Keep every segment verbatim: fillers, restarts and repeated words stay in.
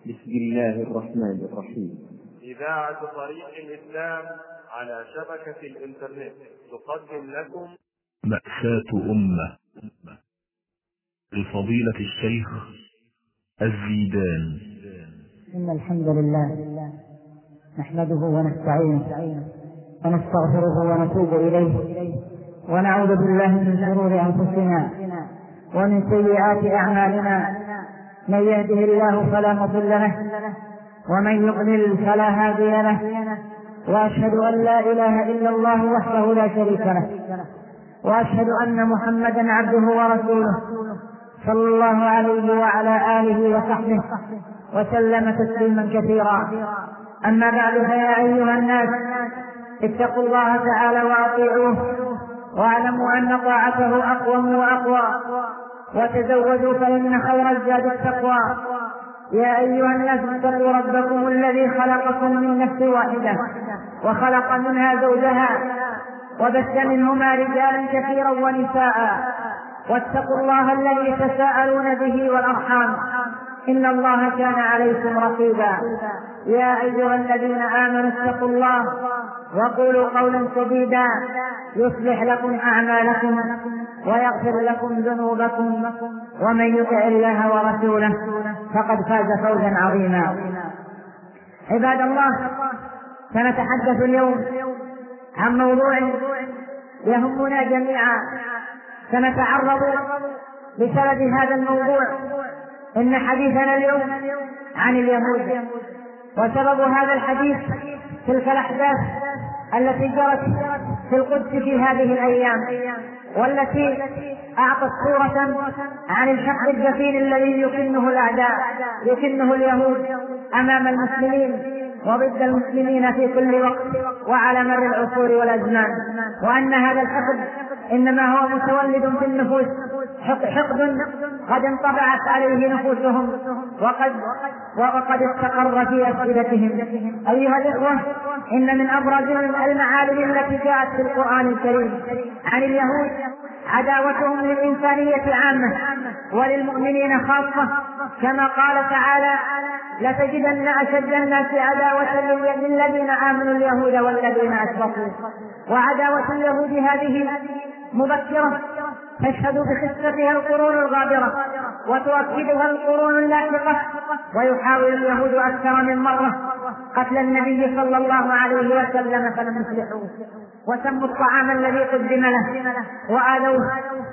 بسم الله الرحمن الرحيم. إذاعة طريق الإسلام على شبكة الإنترنت تقدم لكم مأساة أمة لفضيلة الشيخ الزيدان. إن الحمد لله نحمده ونستعينه ونستغفره ونتوب إليه ونعوذ بالله من شرور أنفسنا ومن سيئات أعمالنا. من يهده الله فلا مضل له ومن يضلل فلا هادي له، وأشهد أن لا إله إلا الله وحده لا شريك له، وأشهد أن محمدا عبده ورسوله صلى الله عليه وعلى آله وصحبه وسلم تسليما كثيرا. أما بعد، فيا أيها الناس اتقوا الله تعالى وأطيعوه، واعلموا أن طاعته أقوم وأقوى، وتزودوا فإن خير الزاد التقوى. يا أيها الناس اتقوا ربكم الذي خلقكم من نفس واحدة وخلق منها زوجها وبث منهما رجالا كثيرا ونساء، واتقوا الله الذي تساءلون به والأرحام إن الله كان عليكم رقيبا. يا أيها الذين آمنوا اتقوا الله وقولوا قولا سديدا يصلح لكم أعمالكم ويغفر لكم ذنوبكم، ومن يطع الله ورسوله فقد فاز فوزا عظيما. عباد الله، سنتحدث اليوم عن موضوع يهمنا جميعا. سنتعرض بسبب هذا الموضوع إن حديثنا اليوم عن اليهود، وسبب هذا الحديث تلك الأحداث التي جرت في القدس في هذه الأيام، والتي أعطت صورة عن الحق الدفين الذي يكنه الأعداء يكنه اليهود أمام المسلمين وضد المسلمين في كل وقت وعلى مر العصور والأزمان، وأن هذا الحقد إنما هو متولد في النفوس، حقد قد انطبعت عليه نفوسهم وقد وقد استقر في أفئدتهم. أيها الإخوة، إن من أبرز المعالم التي جاءت في القرآن الكريم عن اليهود عداوتهم للإنسانية عامة وللمؤمنين خاصة، كما قال تعالى: لتجدن أشد الناس عداوة للذين آمنوا اليهود والذين أشركوا. وعداوة اليهود هذه مبكرة تشهد بخستها القرون الغابرة وتؤكدها القرون اللاحقة، ويحاول اليهود أكثر من مرة قتل النبي صلى الله عليه وسلم فلم يفلحوا، وسموا الطعام الذي قدم له وآلوه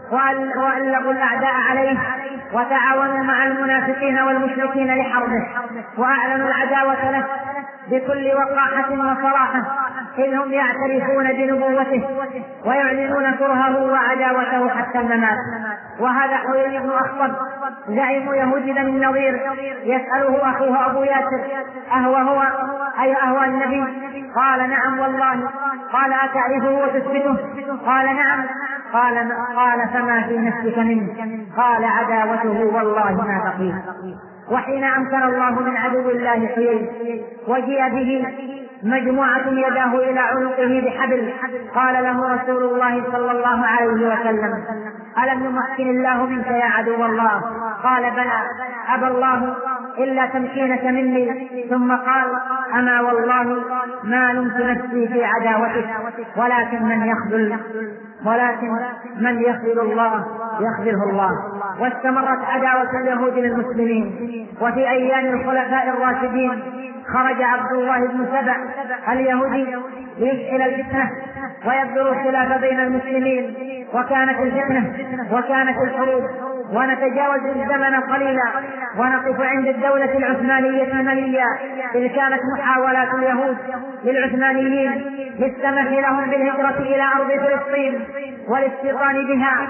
وألقوا الأعداء عليه، وتعاونوا مع المنافقين والمشركين لحربه، وأعلنوا العداوة له بكل وقاحة وصراحة، إذ هم يعترفون بنبوته ويعلنون كرهه وعداوته حتى الممات. وهذا حويل بن أخطب زعيم يهود بني النضير يسأله أخوه أبو ياسر: أهو هو أي أهو النبي؟ قال: نعم والله. قال: أتعرفه وتثبته؟ قال: نعم. قال: قال فما في نفسك منه؟ قال: عداوته والله ما بقيت. وحين أمكن الله من عدو الله حيي وجيء به مجموعة يداه إلى عنقه بحبل، قال له رسول الله صلى الله عليه وسلم: ألم يمكن الله منك يا عدو الله؟ قال: بلى، أبى الله إلا تمكينك مني. ثم قال: أما والله ما لمت نفسي في عداوتك، ولكن من يخذل ولكن من يخذل الله يخذله الله. واستمرت عداوة اليهود للمسلمين، وفي أيام الخلفاء الراشدين خرج عبد الله بن سبع اليهودي ليشعل الفتنة ويبذل الخلاف بين المسلمين، وكانت الفتنة وكانت الحروب. ونتجاوز الزمن قليلا ونقف عند الدولة العثمانية المالية، إذ كانت محاولات اليهود للعثمانيين للسمح لهم بالهجرة إلى أرض فلسطين والاستيطان بها،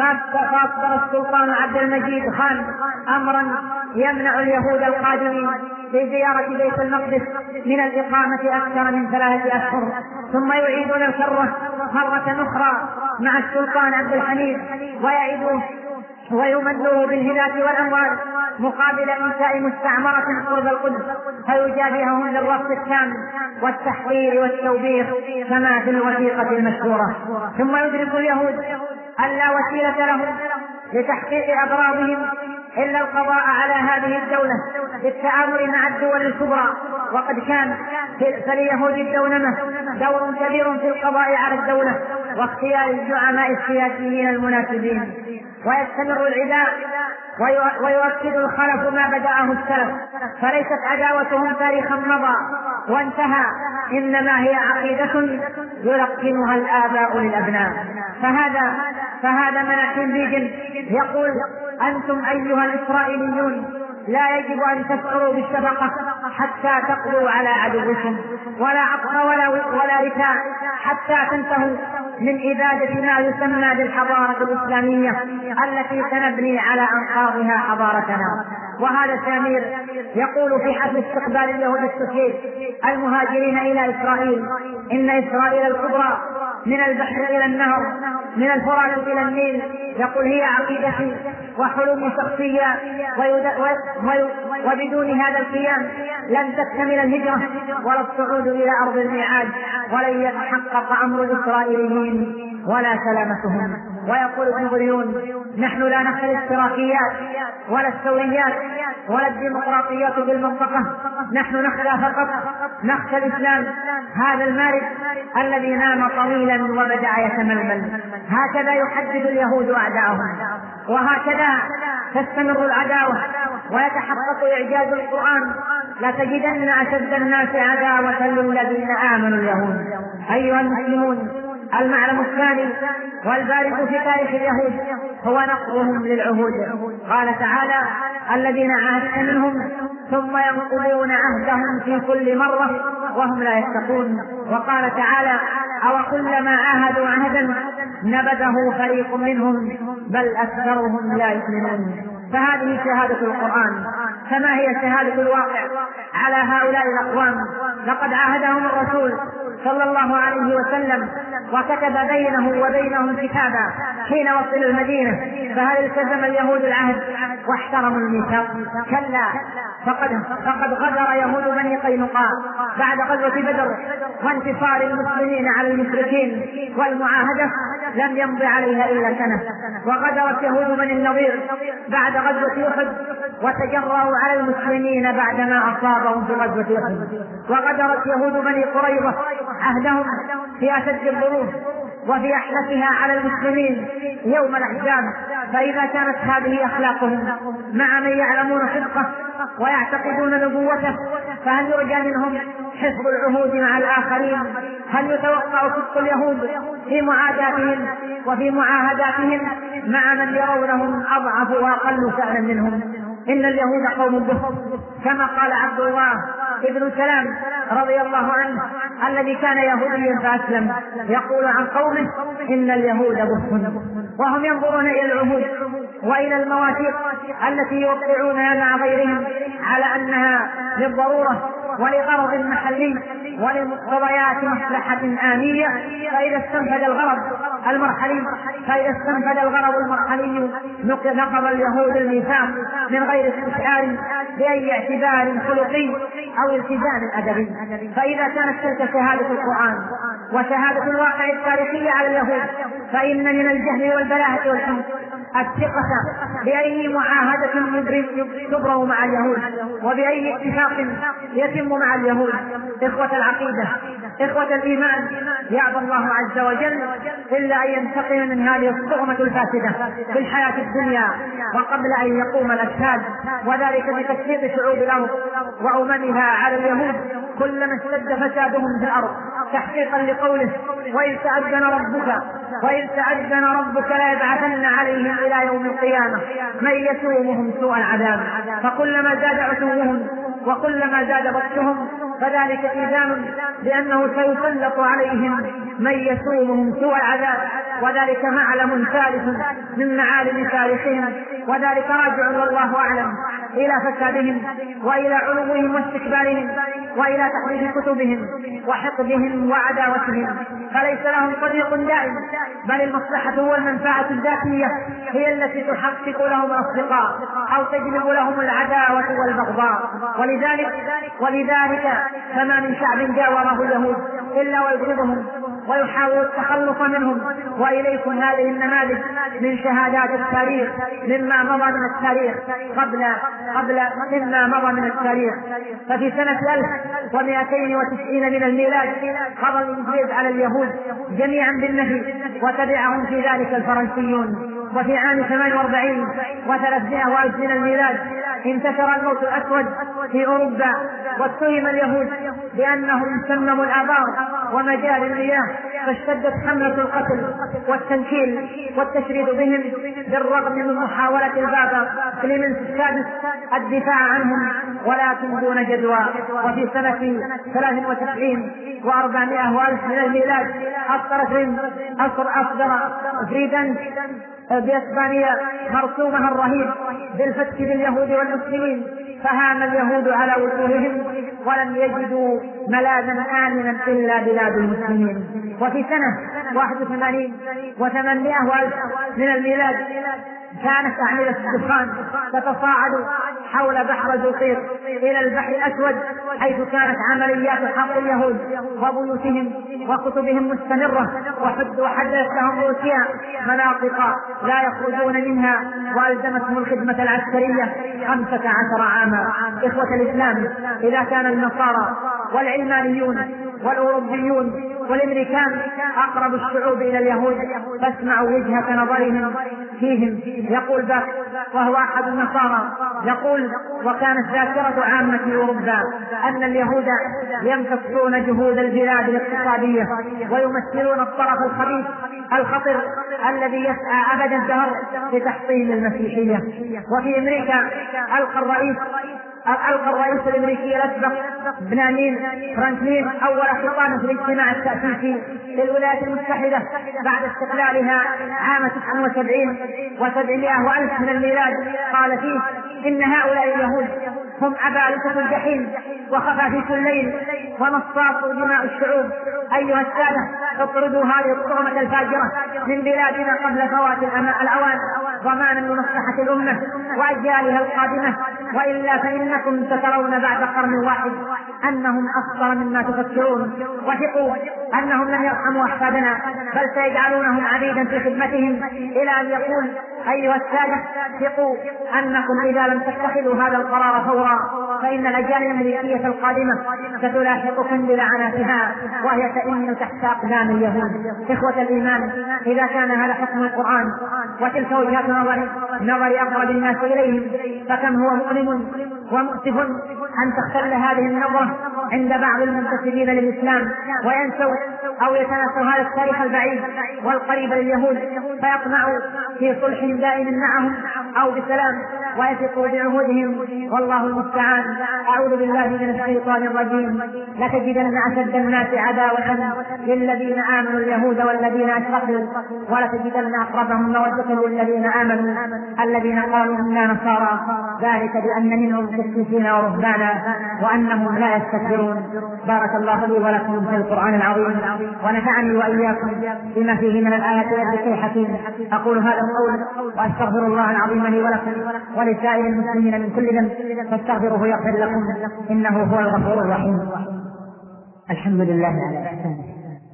فأصدر السلطان عبد المجيد خان أمرا يمنع اليهود القادمين في زيارة بيت المقدس من الإقامة أكثر من ثلاثة أشهر، ثم يعيدون الكرة مرة أخرى مع السلطان عبد الحميد ويعيدوه ويمدوه بالهبات والأموال مقابل إنشاء مستعمرة قرب القدس، فيجابههم للرفض التام والتحقير والتوبيخ كما في الوثيقة المشهورة. ثم يدرك اليهود أن لا وسيلة لهم لتحقيق أغراضهم إلا القضاء على هذه الدولة بالتعامل مع الدول الكبرى. وقد كان فليهود الدونمة دور كبير في القضاء على الدولة واختيار الزعماء السياسيين المناسبين. ويستمر العداء ويؤكد الخلف ما بدأه السلف، فليست عداوتهم تاريخا مضى وانتهى، إنما هي عقيدة يلقنها الآباء للأبناء. فهذا فهذا مناكين بيجن يقول: أنتم أيها الإسرائيليون لا يجب أن تشعروا بالشفقة حتى تقضوا على عدوكم، ولا عطف ولا ولا رثاء حتى تنتهوا من إبادة ما يسمى بالحضارة الإسلامية التي سنبني على أنقاضها حضارتنا. وهذا سامير يقول في حفل استقبال اليهود السوفيت المهاجرين إلى إسرائيل: إن إسرائيل الكبرى من البحر إلى النهر، من الفرات إلى النيل، يقول هي عقيدتي وحلم شخصية، وبدون هذا القيام لن تكتمل الهجرة ولا الصعود إلى أرض الميعاد، ولن يتحقق أمر الإسرائيليين ولا سلامتهم. ويقول ابن غريون: نحن لا نخشى الاشتراكيات ولا الثوريات ولا الديمقراطيات بالمنطقة، نحن نخشى فقط نخشى الإسلام، هذا المارد الذي نام طويلا وبدأ يتململ. هكذا يحدد اليهود أعداءهم، وهكذا تستمر العداوة ويتحقق إعجاز القرآن: لتجدن أشد الناس عداوة للذين آمنوا اليهود. أيها المسلمون، المعلم الثاني والبارز في تاريخ اليهود هو نقضهم للعهود. قال تعالى: الذين عاهدت منهم ثم ينقضون عهدهم في كل مرة وهم لا يتقون. وقال تعالى: أو كلما عاهدوا عهدا نبذه فريق منهم بل أكثرهم لا يؤمنون. فهذه شهادة القرآن. فما هي شهادة الواقع على هؤلاء الأقوام؟ لقد عاهدهم الرسول صلى الله عليه وسلم وكتب بينه وبينهم كتابا حين وصل المدينة، فهل التزم اليهود العهد واحترموا الميثاق؟ كلا، فقد, فقد غدر يهود بني قينقاع بعد غزوة بدر وانتصار المسلمين على المشركين، والمعاهدة لم يمض عليها إلا سنة. وغدرت يهود بني النضير بعد غزوة أحد وتجرأوا على المسلمين بعدما أصابهم في غزوة أحد. وغدرت يهود بني قريظة عهدهم في أشد الظروف وفي أحلفها على المسلمين يوم الأحزاب. فإذا كانت هذه أخلاقهم مع من يعلمون صدقه ويعتقدون نبوته، فهل يرجى منهم حفظ العهود مع الآخرين؟ هل يتوقع صدق اليهود في معاداتهم وفي معاهداتهم مع من يرونهم أضعف وأقل شأنا منهم؟ إن اليهود قوم بهم، كما قال عبد الله ابن سلام رضي الله عنه الذي كان يهوديا فأسلم، يقول عن قومه: إن اليهود بهم. وهم ينظرون إلى العهود وإلى المواثيق التي يوقعونها مع غيرهم على أنها للضرورة ولغرض محلي ولمقتضيات مصلحة آنية. فإذا استنفذ الغرض المرحلي فإذا استنفذ الغرض المرحلي نقض اليهود الميثاق من غير استشعار بأي اعتبار خلقي أو التزام أدبي. فإذا كانت تلك شهادة القرآن وشهادة الواقع التاريخي على اليهود، فإن من الجهل والبلاهة والحمق الثقة بأي معاهدة تبرم مع اليهود وبأي اتفاق يتم مع اليهود. إخوة العقيدة، إخوة الإيمان، يعظ الله عز وجل إلا أن ينتقم من هذه الطغمة الفاسدة في الحياة الدنيا وقبل أن يقوم الأجساد، وذلك بتسليط شعوب الأرض وأممها على اليهود كلما اشتد فسادهم في الأرض، تحقيقا لقوله: وإذ تأذن ربك وإذ تأذن ربك لا يبعثن عليهم إلى يوم القيامة من يسومهم سوء العذاب. فكلما زاد عتوهم وكلما زاد بطشهم فذلك إذان بأنه سيسلط عليهم من يسومهم سوء العذاب، وذلك معلم ثالث من معالم تاريخهم، وذلك راجع والله أعلم إلى فسادهم وإلى علوهم واستكبارهم وإلى تحريف كتبهم وحقدهم وعداوتهم. فليس لهم صديق دائم، بل المصلحة والمنفعة الذاتية هي التي تحقق لهم الأصدقاء أو تجلب لهم العداوة والبغضاء. ولذلك ولذلك فما من شعب جاوره اليهود إلا ويبغضهم ويحاول التخلص منهم. وإليكم هذه النماذج من شهادات التاريخ مما مضى من التاريخ قبل قبل مما مضى من التاريخ. ففي سنة ألف ومئتين وتسعين من الميلاد قضى الإنجليز على اليهود جميعا بالنفي، وتبعهم في ذلك الفرنسيون. وفي عام ثمانية وأربعين وثلاثمائة وألف من الميلاد انتشر الموت الأسود في أوروبا، واتهم اليهود بأنهم سمموا الآبار ومجاري المياه، فاشتدت حملة القتل والتنكيل والتشريد بهم بالرغم من محاولة البابا كليمنس السادس الدفاع عنهم، ولكن دون جدوى. وفي سنة ثلاث وتسعين وأربعمائة وألف من الميلاد أصدر أصدر فريدنج بإسبانيا مرسومها الرهيب بالفتك باليهود والمسلمين، فهام اليهود على وجوههم ولم يجدوا ملاذا آمنا إلا بلاد المسلمين. وفي سنة واحد وثمانين وثمانمائة وألف من الميلاد كانت أعمدة الدخان تتصاعد حول بحر زقير إلى البحر الأسود، حيث كانت عمليات حرق اليهود وبيوتهم وكتبهم مستمرة، وحد وحدثت لهم روسيا مناطق لا يخرجون منها، وألزمتهم الخدمة العسكرية خمسة عشر عاما. إخوة الإسلام، إذا كان النصارى والعلمانيون والأوروبيون والأمريكان أقرب الشعوب إلى اليهود، فاسمعوا وجهة نظرهم فيهم. يقول باك وهو أحد النصارى، يقول: وكانت ذاكرة عامة في أوروبا أن اليهود يمتصون جهود البلاد الاقتصادية ويمثلون الطرف الخبيث الخطر الذي يسعى أبد الدهر لتحطيم المسيحية. وفي أمريكا ألقى الرئيس ألقى الرئيس الأمريكي الأسبق بنيامين فرانكلين أول خطابه في الاجتماع التأسيسي للولايات المتحدة بعد استقلالها عام تسعة وسبعين وسبعمائة وألف من الميلاد، قال فيه: إن هؤلاء اليهود هم عبالقة الجحيم وخفافيش الليل ونصاص دماء الشعوب. أيها السادة، اطردوا هذه الطغمة الفاجرة من بلادنا قبل فوات الأوان ضمانا لمصلحة الأمة وأجيالها القادمة، وإلا فإنكم سترون بعد قرن واحد أنهم أخطر مما تفكرون. وثقوا أنهم لن يرحموا أحفادنا، بل سيجعلونهم عبيدا في خدمتهم، إلى أن يقول: أيها السادة، ثقوا أنكم إذا لم تتخذوا هذا القرار فورا فإن الأجيال الأمريكية القادمة ستلاحقكم بلعناتها وهي تئن تحت أقدام اليهود. إخوة الإيمان، إذا كان هذا حكم القرآن وتلك وجهات نظر نظر أقرب الناس إليهم، فكم هو مؤلم ومؤسف أن تختل هذه النظرة عند بعض المنتسبين للإسلام وينسوا أو يتناسوا هذا التاريخ البعيد والقريب لليهود، فيقنعوا في صلح دائم معهم أو بسلام ويثقوا بعهودهم، والله المستعان. أعوذ بالله من الشيطان الرجيم: لتجدن أشد الناس عداوة للذين آمنوا اليهود والذين أشركوا ولتجدن أقربهم مودة للذين آمنوا الذين قالوا إنا نصارى، ذلك بأن منهم قسيسين ورهبانا وأنهم لا يستكبرون. بارك الله لي ولكم في القرآن العظيم، ونفعني وإياكم بما فيه من الآيات والذكر الحكيم. أقول هذا القول وأستغفر الله العظيم لي ولكم ولسائر المسلمين من كل ذنب، فاستغفروه يغفر لكم إنه هو الغفور الرحيم. الحمد لله على إحسانه،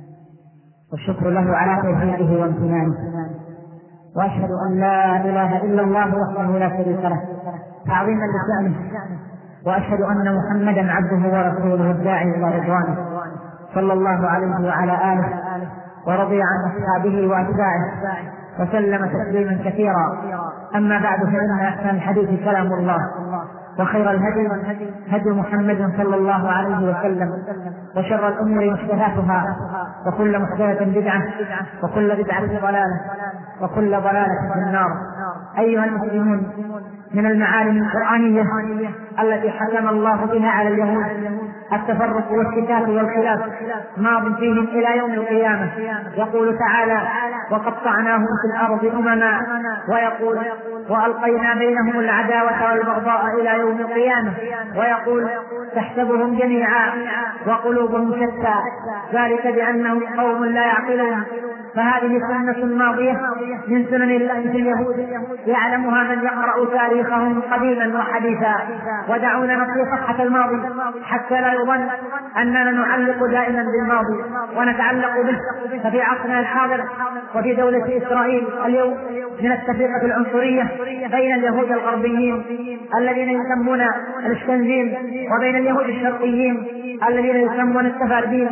والشكر له على توفيقه وامتنانه، وأشهد أن لا إله إلا الله وحده لا شريك له تعظيما لشأنه، وأشهد أن محمدا عبده ورسوله الداعي إلى رضوانه، صلى الله عليه وعلى آله ورضي عن أصحابه وأتباعه وسلم تسليما كثيرا. أما بعد، فإن أحسن الحديث كلام الله، وخير الهدي هدي محمد صلى الله عليه وسلم، وشر الأمور محدثاتها، وكل محدثة بدعة، وكل بدعة ضلالة، وكل ضلالة في النار. أيها المسلمون، من المعالم القرآنية التي حكم الله بها على اليهود التفرق والشتات والخلاف ماض فيهم إلى يوم القيامة. يقول تعالى: وقطعناهم في الأرض أمما، ويقول: وألقينا بينهم العداوة والبغضاء إلى يوم القيامة، ويقول: تحسبهم جميعا وقلوبهم شتى، ذلك بأنهم قوم لا يعقلون. فهذه سنة ماضية من سنن الله في اليهود يعلمها من يقرأ تاريخهم قديما وحديثا. ودعونا نطوي صفحة الماضي حتى لا يظن أننا نعلق دائما بالماضي ونتعلق به. ففي عصرنا الحاضر وفي دولة إسرائيل اليوم من التفرقة العنصرية بين اليهود الغربيين الذين يسمون الاشكنزيم وبين اليهود الشرقيين الذين يسمون السفاردين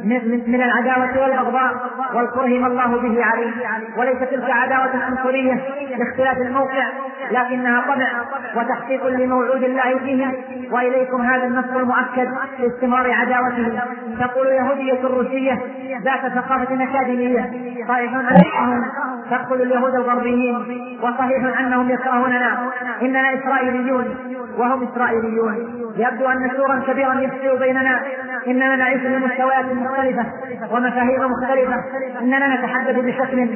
من العداوة والبغضاء والكره ما الله به عليه. وليس تلك عداوة عنصرية لاختلاف الموقع، لكنها طبع وتحقيق لموعود الله فيهم. وإليكم هذا النص المؤكد لاستمرار عداوته. تقول اليهودية الروسية ذات ثقافة أكاديمية صحيح أنهم تقتل اليهود الغربيين، وصحيح أنهم يكرهوننا، إننا إسرائيليون وهم إسرائيليون. يبدو أن سورا كبيرا يفصل بيننا، إننا نعيش بمستويات مختلفة ومفاهيم مختلفة، إننا نتحدث بشكل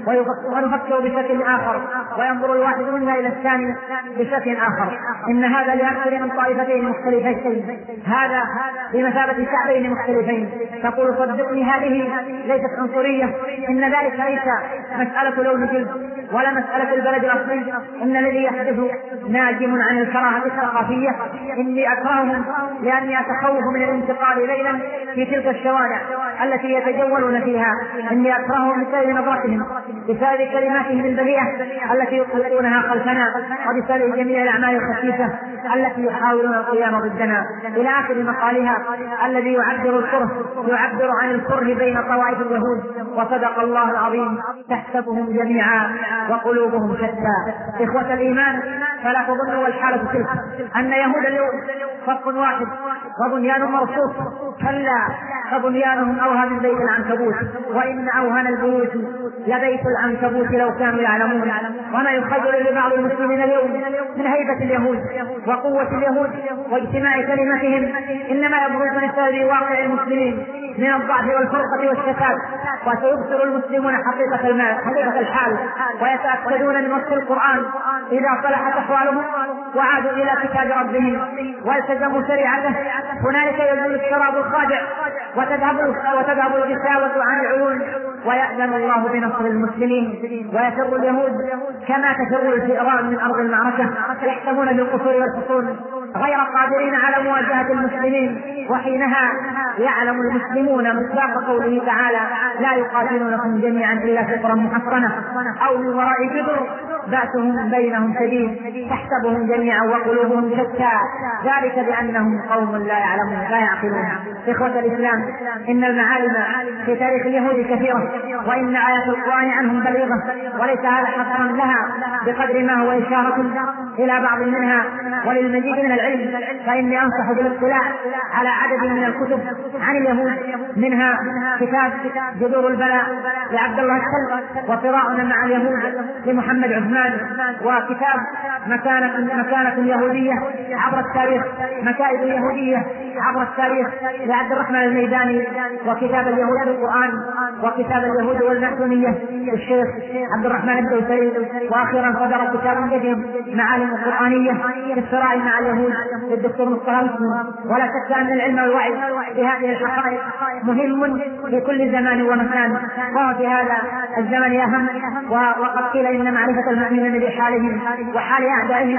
ونفكر بشكل آخر، وينظر الواحد منا إلى الثاني بشكل آخر. إن هذا لأكثر من طائفتين مختلفتين، هذا بمثابة شعبين مختلفين. تقول صدقني هذه ليست عنصرية، إن ذلك ليس مسألة لون جلد ولا مسألة البلد الأصلي، إن الذي يحدث ناجم عن الكراهة الثقافية. إني أكرههم لأني أتخوف من الانتقال ليلا في تلك الشوارع التي يتجولون فيها. إني أكرههم بسبب نظرتهم، بسبب كلماتهم البذيئة التي يطلقونها خلفنا، وبسبب جميع الأعمال الخفيفة التي يحاولون القيام ضدنا، إلى آخر مقالها الذي يعبر الكره يعبر عن الكره بين طوائف اليهود. وصدق الله العظيم: تحسبهم جميعا وقلوبهم شتى. إخوة الإيمان، فلا تظنوا والحالة تلك أن يهود اليوم صف واحد وبنيان مرصوص، كلا فبنيانهم أوهى من بيت العنكبوت، وإن أوهن البيوت لبيت العنكبوت لو كانوا يعلمون. وما يخيل لبعض المسلمين اليوم من هيبة اليهود وقوة اليهود واجتماع كلمتهم إنما يبرز من سبب واقع المسلمين من الضعف والفرقة والشتات. وسيبصر المسلمون حقيقة المال حقيقة الحال، ويتأكدون من وصف القرآن إذا صلحت أحوالهم وعادوا إلى كتاب ربهم والتزموا شريعته. هنالك يزول الشراب الخادع وتذهب وتذهب الغشاوة عن العيون، ويأذن الله بنصر المسلمين. ويفر اليهود كما تفر الفئران من أرض المعركة، يحكمون بالقصور والحصون غير قادرين على مواجهة المسلمين. وحينها يعلم المسلمون مصداق قوله تعالى: لا يقاتلونكم جميعا إلا فقرا محصنة أو من وراء جدر بأسهم بينهم شديد تحسبهم جميعا وقلوبهم شتى ذلك بأنهم قوم لا يعلمون لا يعقلون. إخوة الإسلام، إن المعالم في تاريخ اليهود كثيرة، وإن آيات القرآن عنهم بليغة، وليس هذا حصرا لها بقدر ما هو إشارة إلى بعض منها. وللمزيد من العلم فإني أنصح بالاطلاع على عدد من الكتب عن اليهود، منها كتاب جذور البلاء لعبد الله السلم، وصراعنا مع اليهود لمحمد عثمان، وكتاب مكانة مكانة يهودية عبر التاريخ مكائد اليهودية عبر التاريخ لعبد الرحمن الميداني، وكتاب اليهود في القرآن، وكتاب اليهود والمأثونية للشيخ عبد الرحمن الدوسري. وأخيرا صدر كتاب جديد معالم القرآنية في الصراع مع اليهود للدكتور مصطفى مسلم. ولا شك أن العلم والوعي بهذه الحقائق مهم في كل زمان ومكان، وهو في هذا الزمن أهم. وقد قيل إن معرفة المؤمنين بحالهم وحال أعدائهم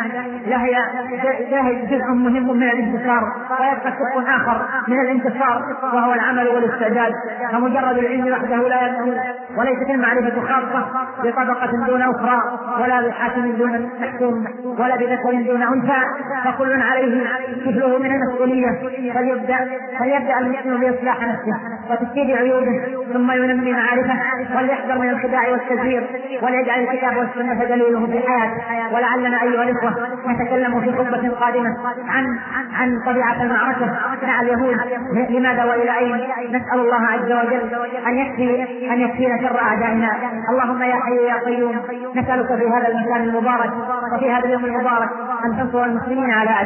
لها جزء مهم من الانتصار، ويبقى شق آخر من الانتصار وهو العمل والاستعداد. فمجرد العلم وحده لا يكفي، وليست المعرفة خاصة بطبقة دون أخرى، ولا بحاكم دون محكوم، ولا بذكر دون أنثى، فكل عليه كفله من المسؤولية. فليبدأ فليبدأ المسلم بإصلاح نفسه وتسديد عيوبه، ثم ينمي معارفه، وليحذر من الخداع والتزوير، وليجعل الكتاب والسنة دليله في الحياة. ولعلنا أيها الإخوة نتكلم في خطبة قادمة عن عن طبيعة المعركة مع اليهود، لماذا وإلى أين. نسأل الله عز وجل أن يكفي أن يكفينا شر أعدائنا. اللهم يا حي يا قيوم، نسألك في هذا المكان المبارك وفي هذا اليوم المبارك أن تنصر المسلمين على أعدائهم.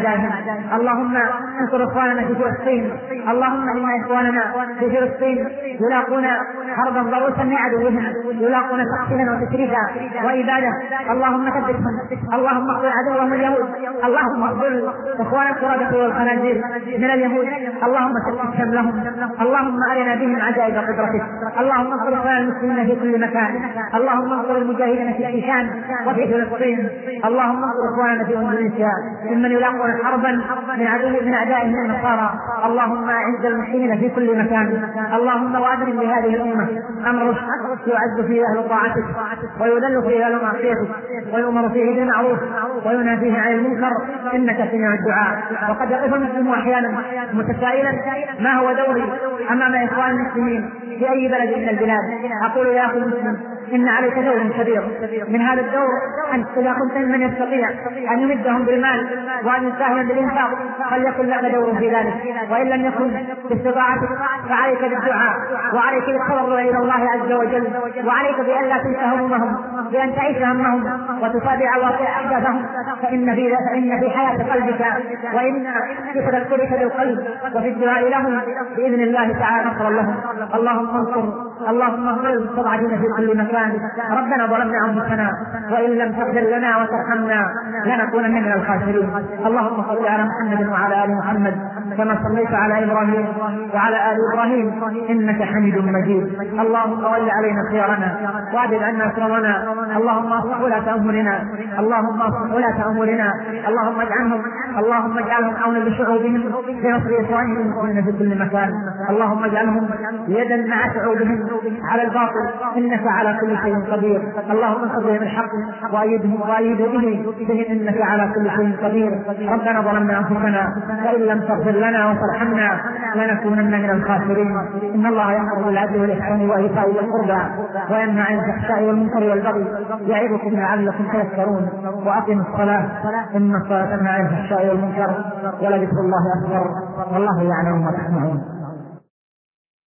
أعدائهم. اللهم انصر إخواننا في فلسطين. اللهم إن إخواننا في فلسطين يلاقون حربا ضروسا من عدوهم، يلاقون تقتيلا وتشريفا وإبادة. اللهم ثبتهم، اللهم اقتل عدوهم اليهود، اللهم اقتل إخوان القردة والخنازير من اليهود، اللهم ثبت شملهم، اللهم أرنا بهم عجائب قدرتك. اللهم انصر إخوان المسلمين في كل مكان، اللهم انصر المجاهدين في الشيشان وفي فلسطين، اللهم انصر إخواننا في إندونيسيا ممن يلاقون حربا من عدو من أعدائهم النصارى. اللهم أعز المسلمين في كل مكان. اللهم وأدرم بهذه الأمة أمر الحق يعز فيه أهل طاعتك ويذل فيه أهل معصيتك ويؤمر فيه بالمعروف وينهى فيه عن المنكر، إنك سميع الدعاء. وقد يقف المسلم أحيانا متسائلا ما هو دوري أمام إخوان المسلمين في أي بلد من البلاد. أقول يا أخي المسلم إن عليك دور كبير. من هذا الدور أن إذا كنت من يستطيع أن يمدهم بالمال وأن يساهم بالإنفاق فليكن لك دور في ذلك، وإن لم يكن باستطاعتك فعليك بالدعاء وعليك بالتضرع إلى الله عز وجل، وعليك بأن لا تنسى همهم، بأن تعيش همهم وتتابع واقع أحداثهم، فإن في فإن في حياة قلبك وإن في تذكرك بالقلب وفي الدعاء لهم بإذن الله تعالى نصرا لهم. اللهم انصر اللهم انصر المستضعفين في كل مكان. ربنا ظلمنا أنفسنا وإن لم تغفر لنا وترحمنا لنكونن من الخاسرين. اللهم صل على محمد وعلى آل محمد كما صليت على إبراهيم وعلى آل إبراهيم إنك حميد مجيد. اللهم ول علينا خيارنا وأعدل عنا شرورنا. اللهم اصلح ولاة أمورنا، اللهم اصلح ولاة أمورنا، اللهم اجعلهم اللهم اجعلهم عونا لشعوبهم بنصر إخوانهم المؤمنين في كل مكان. اللهم اجعلهم يدا مع شعوبهم على الباطل إنك على كل شيء قدير. اللهم انصر بهم الحق وأيدهم وأيدوا به بهم إنك على كل شيء قدير. ربنا ظلمنا أنفسنا وإن لم تغفر لنا وترحمنا لنكونن من الخاسرين. إن الله يأمر بالعدل والإحسان وإيتاء ذي القربى وينهى عن الفحشاء والمنكر والبغي يعظكم لعلكم تذكرون. وأقيموا الصلاة إن الصلاة تنهى عن الفحشاء والمنكر ولذكر الله أكبر والله يعلم ما تصنعون.